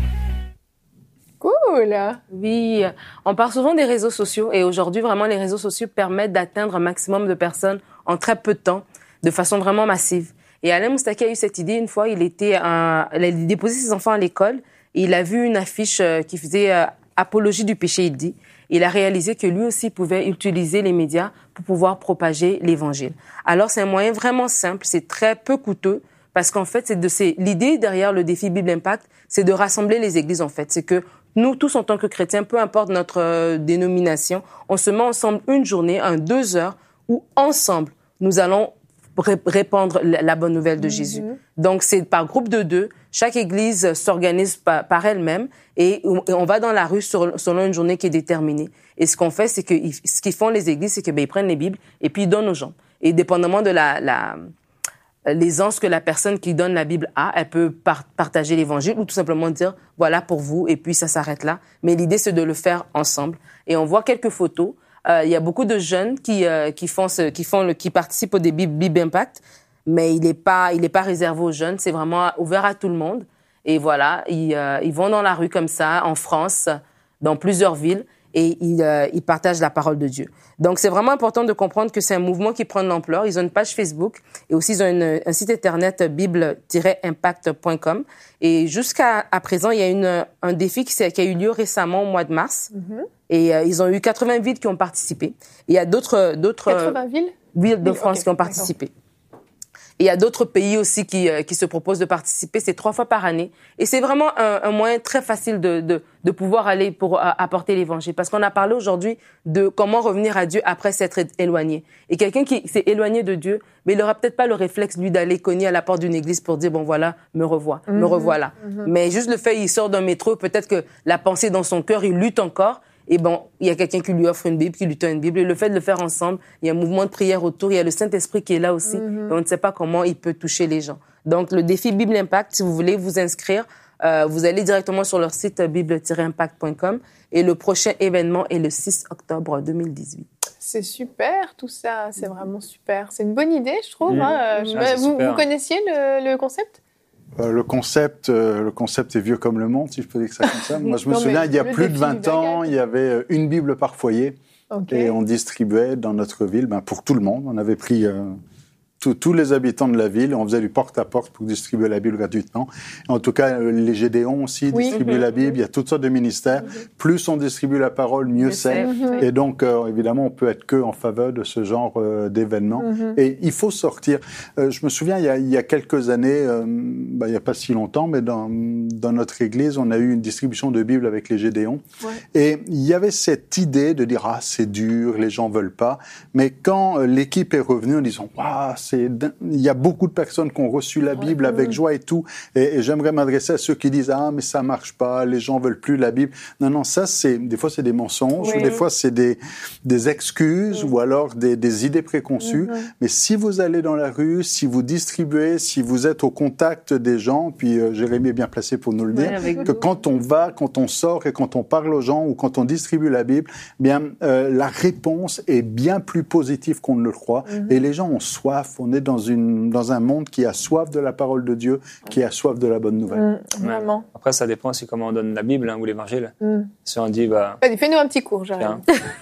Cool! Oui, on parle souvent des réseaux sociaux et aujourd'hui, vraiment, les réseaux sociaux permettent d'atteindre un maximum de personnes en très peu de temps, de façon vraiment massive. Et Alain Moustaki a eu cette idée une fois, il était un... il a déposé ses enfants à l'école et il a vu une affiche qui faisait euh, apologie du péché, il dit. Il a réalisé que lui aussi pouvait utiliser les médias pour pouvoir propager l'évangile. Alors, c'est un moyen vraiment simple, c'est très peu coûteux, parce qu'en fait, c'est de ces, l'idée derrière le défi Bible Impact, c'est de rassembler les églises, en fait. C'est que nous, tous en tant que chrétiens, peu importe notre euh, dénomination, on se met ensemble une journée, un deux heures, où ensemble, nous allons ré- répandre la, la bonne nouvelle de mm-hmm. Jésus. Donc, c'est par groupe de deux. Chaque église s'organise par, par elle-même et on va dans la rue sur, selon une journée qui est déterminée. Et ce qu'on fait, c'est que ce qu'ils font les églises, c'est que ben ils prennent les Bibles et puis ils donnent aux gens. Et dépendamment de la, la l'aisance que la personne qui donne la Bible a, elle peut par, partager l'évangile ou tout simplement dire voilà pour vous et puis ça s'arrête là. Mais l'idée c'est de le faire ensemble. Et on voit quelques photos. Euh, il y a beaucoup de jeunes qui euh, qui font ce, qui font le, qui participent au début Bible Impact. Mais il n'est pas, il est pas réservé aux jeunes. C'est vraiment ouvert à tout le monde. Et voilà, ils, euh, ils vont dans la rue comme ça, en France, dans plusieurs villes, et ils, euh, ils partagent la parole de Dieu. Donc, c'est vraiment important de comprendre que c'est un mouvement qui prend de l'ampleur. Ils ont une page Facebook et aussi ils ont une, un site internet bible tiret impact point com. Et jusqu'à à présent, il y a une, un défi qui, qui a eu lieu récemment au mois de mars. Mm-hmm. Et euh, ils ont eu quatre-vingts villes qui ont participé. Et il y a d'autres, d'autres quatre-vingts villes villes de France okay, qui ont participé. D'accord. Et il y a d'autres pays aussi qui, euh, qui se proposent de participer. C'est trois fois par année. Et c'est vraiment un, un moyen très facile de, de, de pouvoir aller pour euh, apporter l'évangile. Parce qu'on a parlé aujourd'hui de comment revenir à Dieu après s'être éloigné. Et quelqu'un qui s'est éloigné de Dieu, mais il n'aura peut-être pas le réflexe, lui, d'aller cogner à la porte d'une église pour dire, bon, voilà, me revois, mm-hmm. me revoilà. Mm-hmm. Mais juste le fait, il sort d'un métro, peut-être que la pensée dans son cœur, il lutte encore. Et bon, il y a quelqu'un qui lui offre une Bible, qui lui tend une Bible. Et le fait de le faire ensemble, il y a un mouvement de prière autour. Il y a le Saint-Esprit qui est là aussi. Mm-hmm. Et on ne sait pas comment il peut toucher les gens. Donc, le défi Bible Impact, si vous voulez vous inscrire, euh, vous allez directement sur leur site bible tiret impact point com. Et le prochain événement est le six octobre deux mille dix-huit. C'est super, tout ça. C'est vraiment super. C'est une bonne idée, je trouve. Mmh. Hein. Mmh. Je, ah, vous, vous connaissiez le, le concept ? Euh, le concept, euh, le concept est vieux comme le monde, si je peux dire ça comme ça. Moi, je me non, souviens, il y a plus de vingt ans, il y avait une Bible par foyer. Okay. Et on distribuait dans notre ville, ben, pour tout le monde. On avait pris euh, tout, tous les habitants de la ville. On faisait du porte-à-porte pour distribuer la Bible gratuitement. En tout cas, euh, les Gédéons aussi oui. distribuaient mmh. la Bible. Il y a toutes sortes de ministères. Mmh. Plus on distribue la parole, mieux c'est. Mmh. Et donc, euh, évidemment, on peut être que en faveur de ce genre euh, d'événements. Mmh. Et il faut sortir. Euh, je me souviens, il y a, il y a quelques années, euh, ben, il n'y a pas si longtemps, mais dans, dans notre église, on a eu une distribution de Bible avec les Gédéons. Ouais. Et il y avait cette idée de dire, ah, c'est dur, les gens veulent pas. Mais quand euh, l'équipe est revenue en disant, waouh, c'est il y a beaucoup de personnes qui ont reçu la Bible ouais, avec ouais. joie et tout. Et, et j'aimerais m'adresser à ceux qui disent, ah, mais ça marche pas, les gens veulent plus la Bible. Non, non, ça, c'est, des fois, c'est des mensonges, oui. ou des fois, c'est des, des excuses, oui. ou alors des, des idées préconçues. Mm-hmm. Mais si vous allez dans la rue, si vous distribuez, si vous êtes au contact des gens, puis euh, Jérémy est bien placé pour nous le dire, ouais, que vous. Quand on va, quand on sort et quand on parle aux gens ou quand on distribue la Bible, bien, euh, la réponse est bien plus positive qu'on ne le croit. Mm-hmm. Et les gens ont soif. On est dans, une, dans un monde qui a soif de la parole de Dieu, qui a soif de la bonne nouvelle. Mmh, vraiment. Après, ça dépend aussi comment on donne la Bible hein, ou l'Évangile. Mmh. Si on dit, bah... Allez, fais-nous un petit cours, j'arrive.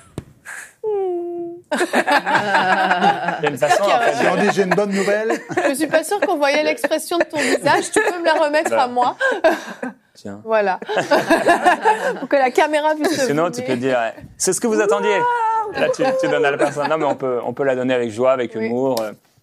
Il y a une façon, en fait. Si on dit, j'ai une bonne nouvelle... Je suis pas sûre qu'on voyait l'expression de ton visage. Tu peux me la remettre bah. à moi. Tiens. Voilà. Pour que la caméra puisse se Sinon, tu peux dire, c'est ce que vous attendiez. Là, tu, tu donnes à la personne. Non, mais on peut, on peut la donner avec joie, avec oui. humour.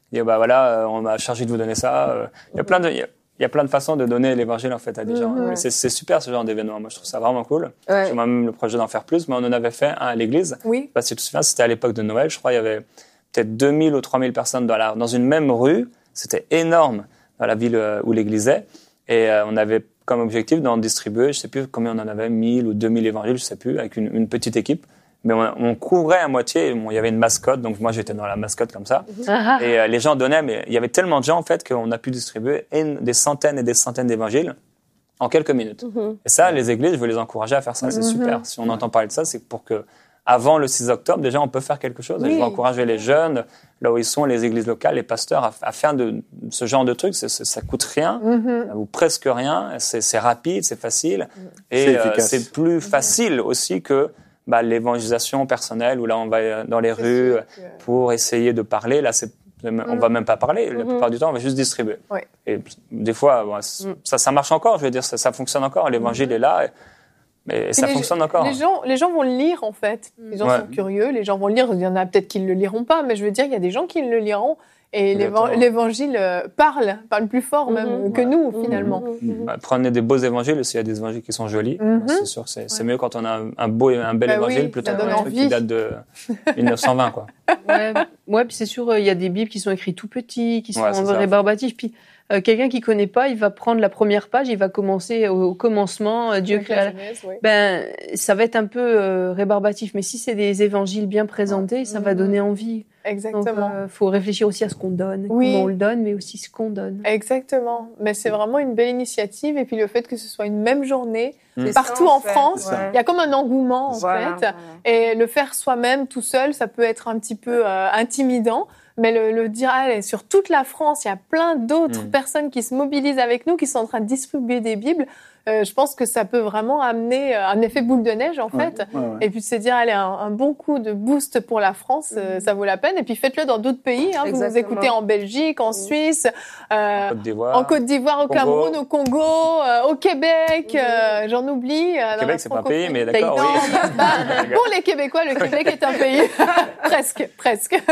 Dire, bah voilà, on m'a chargé de vous donner ça. Il y a plein de, il y a, il y a plein de façons de donner l'évangile en fait à des gens. Ouais. C'est, c'est super ce genre d'événement. Moi, je trouve ça vraiment cool. Ouais. J'ai moi-même le projet d'en faire plus, mais on en avait fait un à l'église. Oui. Je sais pas si tu te souviens, c'était à l'époque de Noël. Je crois il y avait peut-être deux mille ou trois mille personnes dans la, dans une même rue. C'était énorme dans la ville où l'église est. Et euh, on avait comme objectif d'en distribuer, je sais plus combien on en avait, mille ou deux mille évangiles, je sais plus, avec une, une petite équipe. Mais on, on couvrait à moitié. Bon, il y avait une mascotte, donc moi j'étais dans la mascotte comme ça. Ah, Et euh, les gens donnaient, mais il y avait tellement de gens en fait qu'on a pu distribuer une, des centaines et des centaines d'évangiles en quelques minutes. Mm-hmm. Et ça, les églises, je veux les encourager à faire ça. C'est Mm-hmm. super. Si on entend parler de ça, c'est pour que avant le six octobre, déjà, on peut faire quelque chose. Et Oui. je veux encourager les jeunes, là où ils sont, les églises locales, les pasteurs, à, à faire de ce genre de trucs. C'est, c'est, ça coûte rien, Mhm. ou presque rien. C'est, c'est rapide, c'est facile. Et C'est euh, efficace. c'est plus facile aussi que bah, l'évangélisation personnelle, où là, on va dans les C'est rues sûr que- pour essayer de parler. Là, c'est, on va même pas parler. La Mhm. plupart du temps, on va juste distribuer. Ouais. Et des fois, bon, ça, ça marche encore. Je veux dire, ça, ça fonctionne encore. L'évangile est là. Et, mais Puis ça les- fonctionne encore. Les gens, les gens vont le lire en fait. Les gens Ouais. sont curieux, les gens vont le lire. Il y en a peut-être qui ne le liront pas, mais je veux dire, il y a des gens qui le liront. Et l'évan- Exactement. l'évangile euh, parle, parle plus fort même Mhm. que nous finalement. Bah, prenez des beaux évangiles, s'il y a des évangiles qui sont jolis. Mhm. C'est sûr que c'est, c'est mieux quand on a un, un beau, un bel Bah évangile oui, plutôt ça qu'un donne truc envie. qui date de mille neuf cent vingt, quoi. ouais, ouais, puis c'est sûr, il y a des bibles qui sont écrites tout petits, qui sont Ouais, c'est ça. rébarbatifs. Puis euh, quelqu'un qui connaît pas, il va prendre la première page, il va commencer au, au commencement, euh, Dieu Avec crée. la la- Genèse, oui. Ben, ça va être un peu euh, rébarbatif. Mais si c'est des évangiles bien présentés, ça va Mhm. donner envie. Donc, Exactement. euh, faut réfléchir aussi à ce qu'on donne, Oui. comment on le donne, mais aussi ce qu'on donne. Exactement. Mais c'est vraiment une belle initiative. Et puis le fait que ce soit une même journée, Mm. partout ça, en fait. France, Ouais. il y a comme un engouement en Voilà, fait. voilà. Et le faire soi-même, tout seul, ça peut être un petit peu euh, intimidant. Mais le, le dire, allez, sur toute la France, il y a plein d'autres Mm. personnes qui se mobilisent avec nous, qui sont en train de distribuer des Bibles. Euh, je pense que ça peut vraiment amener euh, un effet boule de neige, en Ouais, fait. ouais, ouais. Et puis de se dire, allez, un, un bon coup de boost pour la France, euh, ça vaut la peine. Et puis faites-le dans d'autres pays. Hein. Vous nous Exactement. écoutez en Belgique, en Suisse, euh, Côte d'Ivoire. en Côte d'Ivoire, au Congo. Cameroun, au Congo, euh, au Québec, euh, j'en oublie. euh, dans la Québec, c'est pas un pays, francophonie. mais d'accord, Non, oui. bah, pour les Québécois, le Québec est un pays. presque, presque.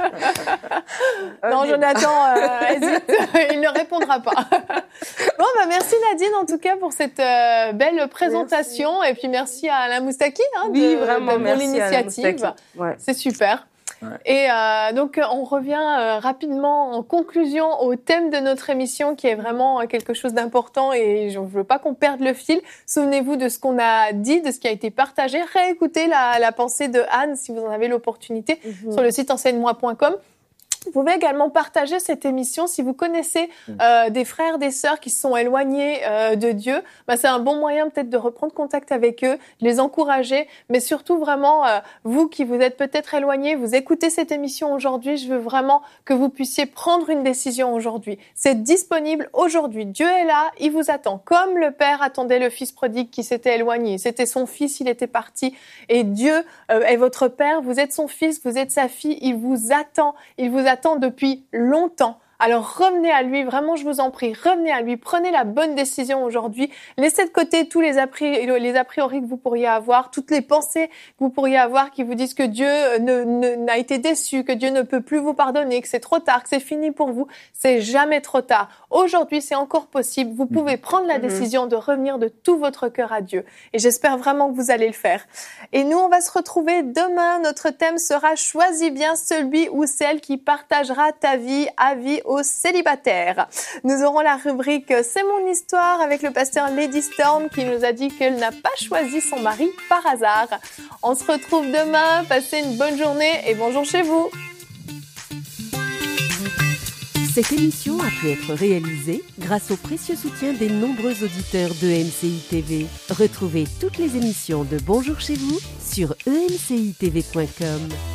non, Jonathan euh, hésite, il ne répondra pas. Bon, bah merci Nadine en tout cas pour cette euh, belle présentation et puis merci à Alain Moustaki hein, de, Oui, vraiment, de- pour merci à Alain l'initiative. Moustaki. Ouais. C'est super. Ouais. Et euh, donc euh, on revient euh, rapidement en conclusion au thème de notre émission qui est vraiment euh, quelque chose d'important et je ne veux pas qu'on perde le fil. Souvenez-vous de ce qu'on a dit, de ce qui a été partagé. Réécoutez la, la pensée de Anne si vous en avez l'opportunité Mhm. sur le site enseigne moi point com. Vous pouvez également partager cette émission si vous connaissez euh, des frères, des sœurs qui se sont éloignés euh, de Dieu. Bah, c'est un bon moyen peut-être de reprendre contact avec eux, de les encourager, mais surtout vraiment euh, vous qui vous êtes peut-être éloignés, vous écoutez cette émission aujourd'hui. Je veux vraiment que vous puissiez prendre une décision aujourd'hui. C'est disponible aujourd'hui. Dieu est là, il vous attend. Comme le Père attendait le Fils prodigue qui s'était éloigné. C'était son Fils, il était parti. Et Dieu euh, est votre Père. Vous êtes son Fils, vous êtes sa fille. Il vous attend. Il vous attend depuis longtemps. Alors revenez à lui, vraiment je vous en prie, revenez à lui, prenez la bonne décision aujourd'hui, laissez de côté tous les a priori, les a priori que vous pourriez avoir, toutes les pensées que vous pourriez avoir qui vous disent que Dieu ne, ne, n'a été déçu, que Dieu ne peut plus vous pardonner, que c'est trop tard, que c'est fini pour vous. C'est jamais trop tard. Aujourd'hui, c'est encore possible. Vous pouvez prendre la décision de revenir de tout votre cœur à Dieu. Et j'espère vraiment que vous allez le faire. Et nous, on va se retrouver demain. Notre thème sera « Choisis bien celui ou celle qui partagera ta vie à vie aux célibataires ». Nous aurons la rubrique « C'est mon histoire » avec le pasteur Lady Storm qui nous a dit qu'elle n'a pas choisi son mari par hasard. On se retrouve demain. Passez une bonne journée et bonjour chez vous. Cette émission a pu être réalisée grâce au précieux soutien des nombreux auditeurs de M C I T V. Retrouvez toutes les émissions de Bonjour chez vous sur e m c i t v point com.